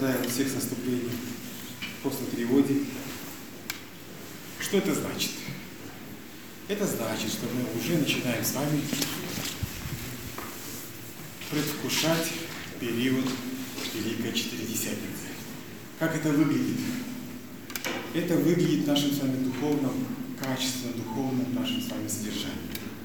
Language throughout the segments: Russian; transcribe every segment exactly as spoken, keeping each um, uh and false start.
поздравил всех с наступлением после переводе. Что это значит? Это значит, что мы уже начинаем с вами предвкушать период Великой Четыредесятницы. Как это выглядит? Это выглядит нашим с вами духовным, качественным духовным нашим с вами содержанием.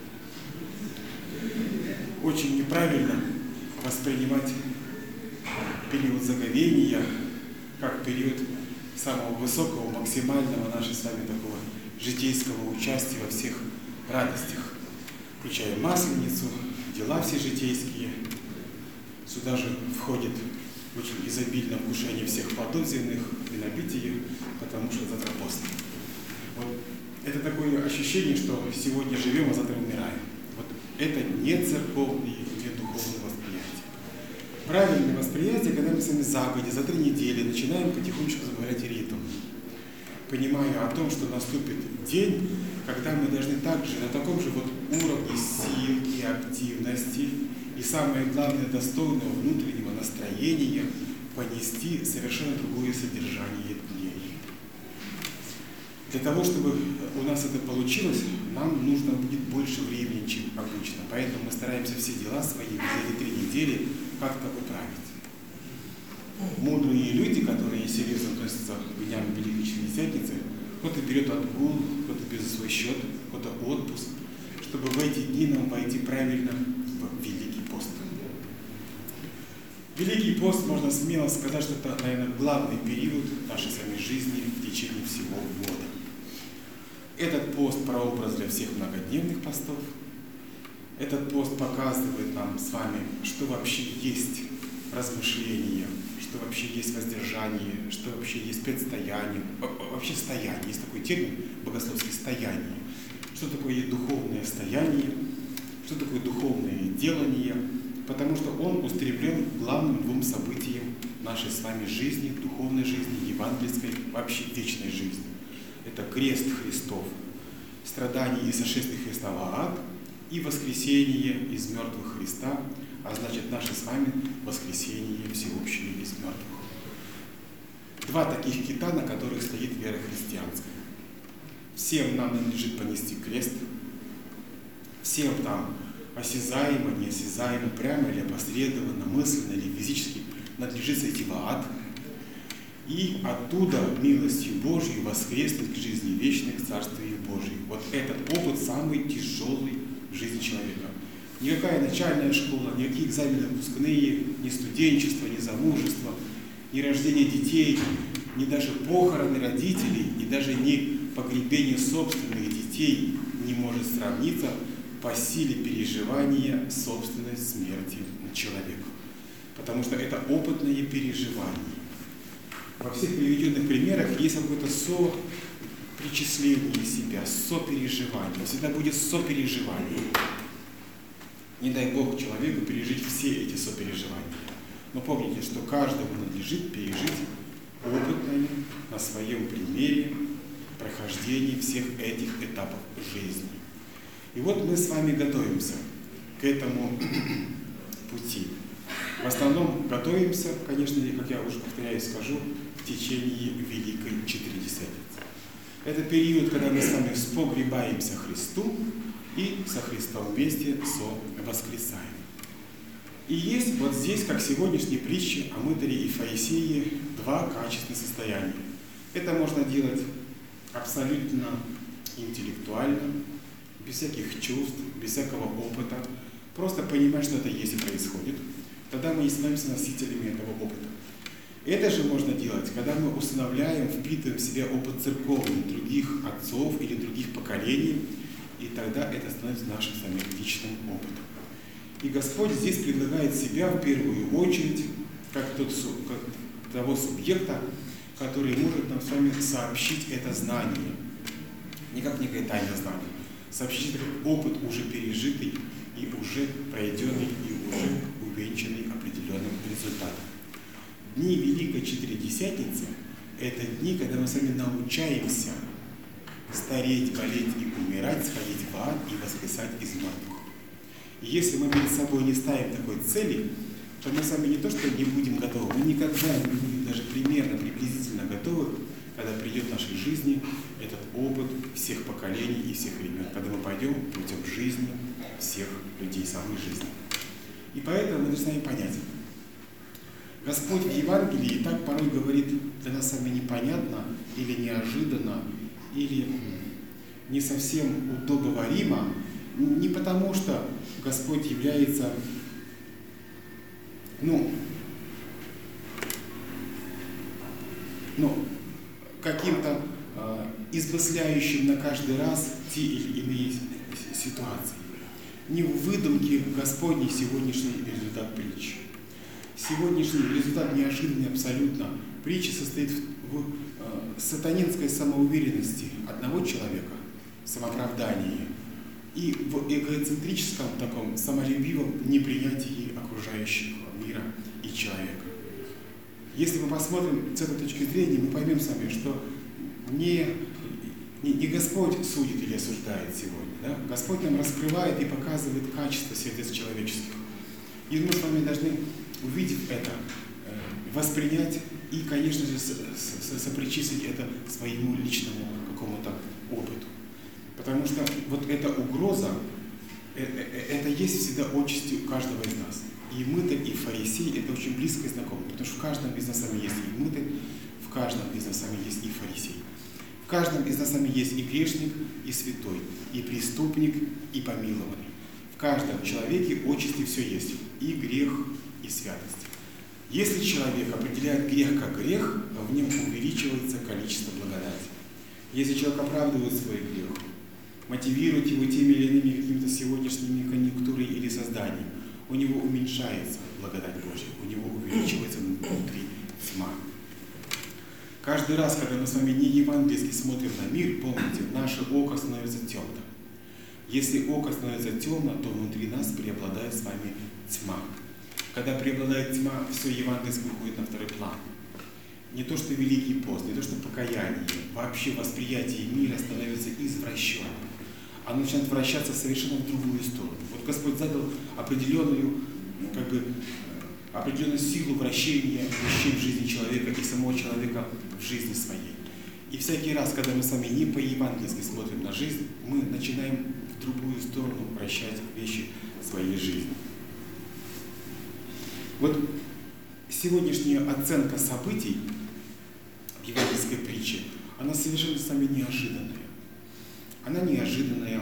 Очень неправильно воспринимать период заговения как период самого высокого, максимального нашего с вами такого житейского участия во всех радостях, включая Масленицу, дела все житейские. Сюда же входит очень изобильное вкушение всех плодов земных, винопитие, потому что завтра пост. Вот это такое ощущение, что сегодня живем, а завтра умираем. Вот это не церковное, не духовное восприятие. Правильное восприятие, когда мы с вами за год, за три недели начинаем потихонечку забавлять ритм, понимая о том, что наступит день, когда мы должны также на таком же вот уровне сил и активности, и самое главное, достойного внутреннего настроения понести совершенно другое содержание дней. Для того, чтобы у нас это получилось, нам нужно будет больше времени, чем обычно. Поэтому мы стараемся все дела свои за эти три недели как-то управить. Мудрые люди, которые серьезно относятся к дням Великой Четыредесятницы, кто-то берет отгул, кто-то берет свой счет, кто-то отпуск, чтобы в эти дни нам войти правильно в Великий пост. Великий пост, можно смело сказать, что это, наверное, главный период нашей с вами жизни в течение всего года. Этот пост прообраз для всех многодневных постов. Этот пост показывает нам с вами, что вообще есть размышление, что вообще есть воздержание, что вообще есть предстояние, вообще стояние. Есть такой термин богословский — стояние. Что такое духовное стояние, что такое духовное делание, потому что он устремлен к главным двум событиям нашей с вами жизни, духовной жизни, евангельской, вообще вечной жизни. Это крест Христов, страдания и сошествие Христа в ад, и воскресение из мертвых Христа, а значит наше с вами воскресение всеобщее из мертвых. Два таких кита, на которых стоит вера христианская. Всем нам надлежит понести крест, всем нам осязаемо, неосязаемо, прямо или опосредованно, мысленно или физически надлежит сойти в ад и оттуда милостью Божьей воскреснуть к жизни вечной, к Царствию Божьему. Вот этот опыт самый тяжелый в жизни человека. Никакая начальная школа, никакие экзамены выпускные, ни студенчество, ни замужество, ни рождение детей, ни даже похороны родителей, и даже ни погребение собственных детей не может сравниться по силе переживания собственной смерти человека. Потому что это опытное переживание. Во всех приведенных примерах есть какое-то сопричисление себя, сопереживание. Всегда будет сопереживание. Не дай Бог человеку пережить все эти сопереживания. Но помните, что каждому надлежит пережить опытное на своем примере прохождение всех этих этапов жизни. И вот мы с вами готовимся к этому пути. В основном готовимся, конечно, как я уже повторяю, скажу, в течение Великой Четыредесятницы. Это период, когда мы с вами спогребаемся Христу и со Христом вместе воскресаем. И есть вот здесь, как в сегодняшней притче о мытаре и фарисее, два качественных состояния. Это можно делать абсолютно интеллектуально, без всяких чувств, без всякого опыта, просто понимать, что это есть и происходит. Тогда мы и становимся носителями этого опыта. Это же можно делать, когда мы устанавливаем, впитываем в себя опыт церковный, других отцов или других поколений, и тогда это становится нашим с вами личным опытом. И Господь здесь предлагает себя в первую очередь, как, тот, как того субъекта, который может нам с вами сообщить это знание. Не как некое тайное знание. Сообщить это как опыт, уже пережитый и уже пройденный, и уже увенчанный определенным результатом. Дни Великой Четыредесятницы – это дни, когда мы с вами научаемся стареть, болеть и умирать, сходить в ад и воскресать из мертвых. И если мы перед собой не ставим такой цели, то мы с вами не то, что не будем готовы, мы никогда не будем даже примерно, приблизительно готовы, когда придет в нашей жизни этот опыт всех поколений и всех времен, когда мы пойдем путем жизни всех людей, самой жизни. И поэтому мы должны понять, Господь в Евангелии так порой говорит для нас с вами непонятно или неожиданно, или не совсем удобоваримо, не потому что Господь является, ну, ну, каким-то э, измысляющим на каждый раз те или иные ситуации. Не в выдумке Господней сегодняшний результат притчи. Сегодняшний результат неожиданный абсолютно. Притча состоит в, в э, сатанинской самоуверенности одного человека, в самооправдании, и в эгоцентрическом таком самолюбивом неприятии окружающего мира и человека. Если мы посмотрим с этой точки зрения, мы поймем с вами, что не, не, не Господь судит или осуждает сегодня. Да? Господь нам раскрывает и показывает качество сердец человеческих. И мы с вами должны, увидев это, воспринять и, конечно же, сопричислить это своему личному какому-то опыту. Потому что вот эта угроза, это есть всегда отчастью каждого из нас. И мытарь, и фарисей — это очень близко знакомо, потому что в каждом из нас с вами есть и мытарь, в каждом из нас с вами есть и фарисей. В каждом из нас с вами есть и грешник, и святой, и преступник, и помилованный. В каждом человеке отчасти все есть, и грех, и святость. Если человек определяет грех как грех, в нем увеличивается количество благодати. Если человек оправдывает свой грех, мотивирует его теми или иными какими-то сегодняшними конъюнктурой или созданием, у него уменьшается благодать Божья, у него увеличивается внутри тьма. Каждый раз, когда мы с вами не евангельски смотрим на мир, помните, наше око становится темным. Если око становится темным, то внутри нас преобладает с вами тьма. Когда преобладает тьма, все евангельское уходит на второй план. Не то, что Великий пост, не то, что покаяние, вообще восприятие мира становится извращенным. Оно начинает вращаться совершенно в другую сторону. Вот Господь задал определенную, как бы, определенную силу вращения вещей в жизни человека и самого человека в жизни своей. И всякий раз, когда мы с вами не по-евангельски смотрим на жизнь, мы начинаем в другую сторону вращать вещи своей жизни. Вот сегодняшняя оценка событий в евангельской притче, она совершенно с вами неожиданная. Она неожиданная,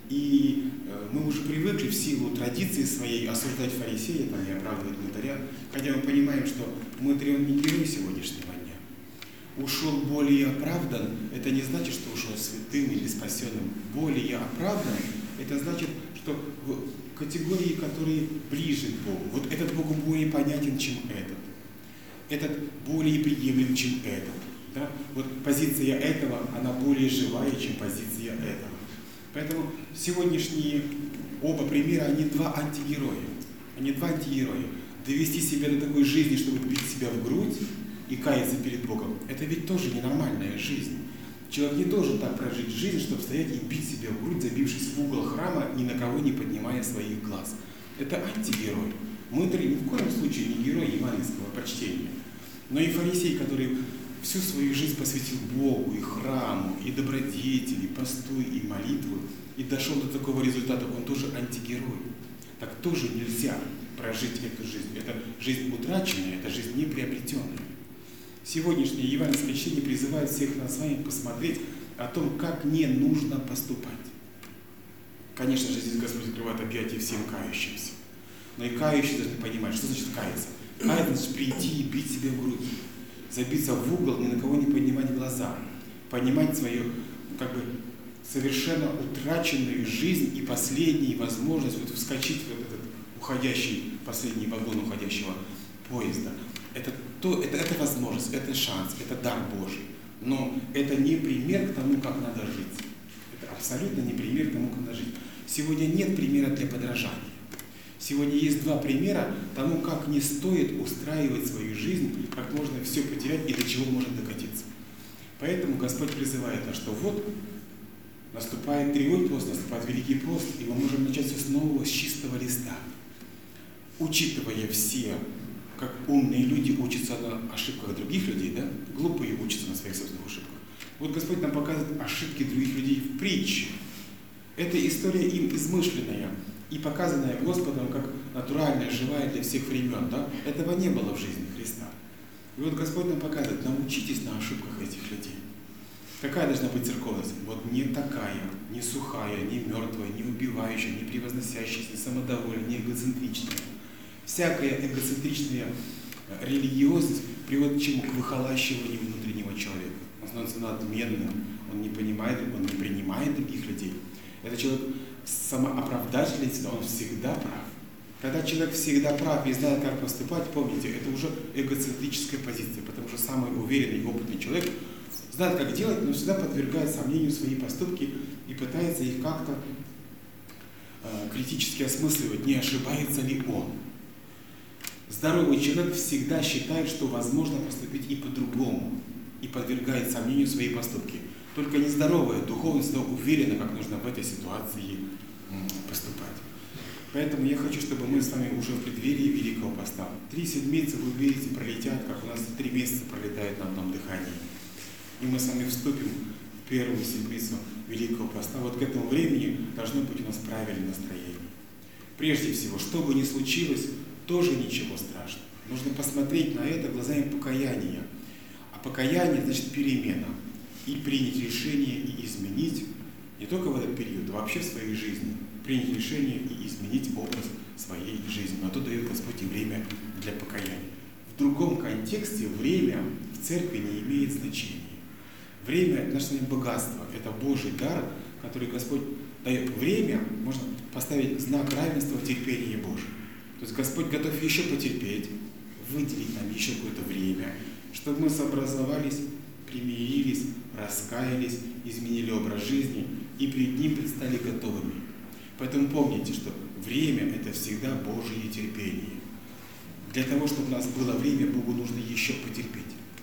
и э, мы уже привыкли в силу традиции своей осуждать фарисея там, и оправдывать мытаря, хотя мы понимаем, что мытарь он не герой сегодняшнего дня. Ушел более оправдан, это не значит, что ушел святым или спасенным. Более оправдан, это значит, что в категории, которые ближе к Богу. Вот этот Богу более понятен, чем этот. Этот более приемлем, чем этот. Да? Вот позиция этого, она более живая, чем позиция этого. Поэтому сегодняшние оба примера, они два антигероя. Они два антигероя. Довести себя до такой жизни, чтобы бить себя в грудь и каяться перед Богом, это ведь тоже ненормальная жизнь. Человек не должен так прожить жизнь, чтобы стоять и бить себя в грудь, забившись в угол храма, ни на кого не поднимая своих глаз. Это антигерой. Мытарь ни в коем случае не герой евангельского почтения. Но и фарисей, который всю свою жизнь посвятил Богу, и храму, и добродетели, посту, и молитву, и дошел до такого результата, он тоже антигерой. Так тоже нельзя прожить эту жизнь. Это жизнь утраченная, это жизнь неприобретенная. Сегодняшнее евангельское чтение призывает всех нас с вами посмотреть о том, как не нужно поступать. Конечно же, здесь Господь открывает объятия всем кающимся. Но и кающие должны понимать, что значит каяться. Каяться значит прийти и бить себя в грудь. Забиться в угол, ни на кого не поднимать глаза. Понимать свою, как бы, совершенно утраченную жизнь и последнюю возможность вот вскочить в этот уходящий, последний вагон уходящего поезда. Это, то, это, это возможность, это шанс, это дар Божий. Но это не пример к тому, как надо жить. Это абсолютно не пример к тому, как надо жить. Сегодня нет примера для подражания. Сегодня есть два примера тому, как не стоит устраивать свою жизнь, как можно все потерять и до чего можно докатиться. Поэтому Господь призывает нас, что вот наступает Триой пост, наступает Великий пост, и мы можем начать все с нового, с чистого листа. учитывая все, как умные люди учатся на ошибках других людей, да? Глупые учатся на своих собственных ошибках. Вот Господь нам показывает ошибки других людей в притче. Это история им измышленная и показанная Господом как натуральная, живая для всех времен. Да? Этого не было в жизни Христа. И вот Господь нам показывает, научитесь на ошибках этих людей. Какая должна быть церковность? Вот не такая, не сухая, не мертвая, не убивающая, не превозносящаяся, не самодовольная, не эгоцентричная. Всякая эгоцентричная религиозность приводит к чему? К выхолащиванию внутреннего человека. Он становится надменным, он не понимает, он не принимает других людей. Это человек самооправдательный, он всегда прав. Когда человек всегда прав и знает, как поступать, помните, это уже эгоцентрическая позиция, потому что самый уверенный и опытный человек знает, как делать, но всегда подвергает сомнению свои поступки и пытается их как-то э, критически осмысливать, не ошибается ли он. Здоровый человек всегда считает, что возможно поступить и по-другому, и подвергает сомнению свои поступки. Только нездоровая духовность уверена, как нужно в этой ситуации поступать. Поэтому я хочу, чтобы мы с вами уже в преддверии Великого Поста. Три седмицы, вы увидите, пролетят, как у нас три месяца пролетает на одном дыхании. И мы с вами вступим в первую седмицу Великого Поста. Вот к этому времени должно быть у нас правильное настроение. Прежде всего, что бы ни случилось, тоже ничего страшного. Нужно посмотреть на это глазами покаяния. А покаяние значит перемена. И принять решение, и изменить, не только в этот период, а вообще в своей жизни. Принять решение и изменить образ своей жизни. Но то дает Господь и время для покаяния. В другом контексте время в церкви не имеет значения. Время – это наше с вами богатство, это Божий дар, который Господь дает. Время можно поставить знак равенства в терпении Божьем. То есть Господь готов еще потерпеть, выделить нам еще какое-то время, чтобы мы сообразовались, примирились, раскаялись, изменили образ жизни и перед Ним предстали готовыми. Поэтому помните, что время – это всегда Божие терпение. Для того, чтобы у нас было время, Богу нужно еще потерпеть.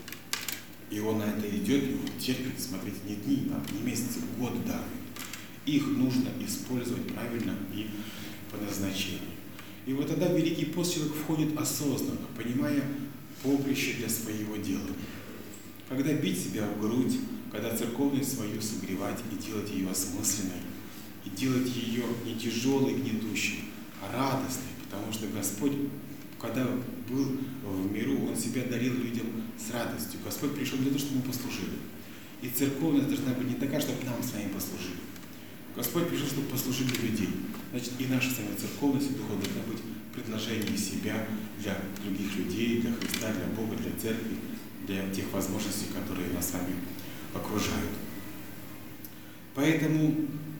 И Он на это идет, и Он терпит, смотрите, не дни, а не месяцы, годы дарует. Их нужно использовать правильно и по назначению. И вот тогда в Великий пост человек входит осознанно, понимая поприще для своего дела. Когда бить себя в грудь, когда церковность свою согревать и делать ее осмысленной, и делать ее не тяжелой, гнетущей, а радостной, потому что Господь, когда был в миру, Он себя дарил людям с радостью. Господь пришел для того, чтобы мы послужили. И церковность должна быть не такая, чтобы нам с вами послужили. Господь пришел, чтобы послужили людей. Значит, и наша с вами церковность и духовность должна быть предложение себя для других людей, для Христа, для Бога, для церкви, для тех возможностей, которые нас с вами окружают. Поэтому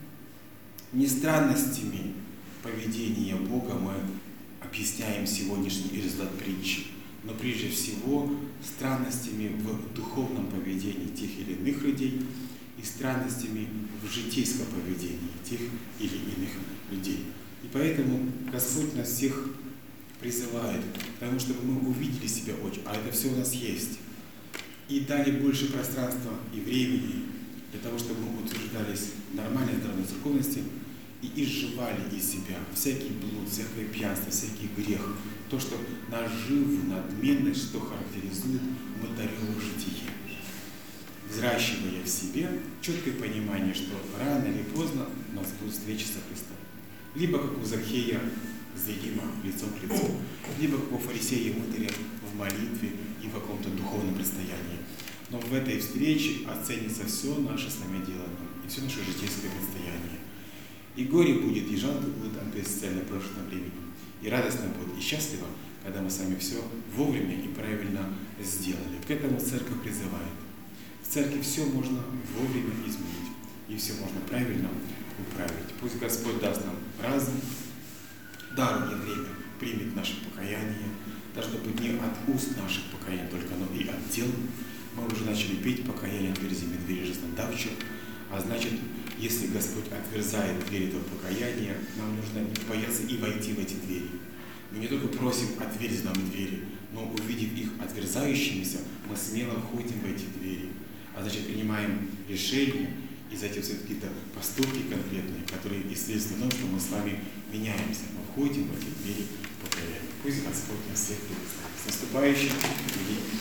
не странностями поведения Бога мы объясняем сегодняшний результат притчи, но прежде всего странностями в духовном поведении тех или иных людей и странностями в житейском поведении тех или иных людей. И поэтому Господь нас всех призывает к тому, чтобы мы увидели себя очень, а это все у нас есть, и дали больше пространства и времени для того, чтобы мы утверждались в нормальной здоровой церковности и изживали из себя всякий блуд, всякое пьянство, всякий грех, то, что наживу, надменность, что характеризует моторево житие, взращивая в себе четкое понимание, что рано или поздно у нас будет встреча со Христом. Либо как у Захея зримо лицом к лицу, либо как у фарисея и мытаря в молитве и в каком-то духовном предстоянии. Но в этой встрече оценится все наше с вами дело и все наше житейское предстояние. И горе будет, и жалко будет от бесцельно прошлого времени. И радостно будет, и счастливо, когда мы с вами все вовремя и правильно сделали. К этому церковь призывает. В церкви все можно вовремя изменить, и все можно правильно управить. Пусть Господь даст нам разум, дарует время, примет наше покаяние. Должно быть не от уст наших покаяний только, но и от дел. Мы уже начали петь покаяние отверзи двери жизнодавче, а значит, если Господь отверзает двери этого покаяния, нам нужно не бояться и войти в эти двери. Мы не только просим отверзь нам двери, но увидев их отверзающимися, мы смело входим в эти двери. А значит, принимаем решения, и затем все какие-то поступки конкретные, которые и следствие того, что мы с вами меняемся. Мы входим в эти двери благословен. Пусть Господь нас всех благословит. С наступающим!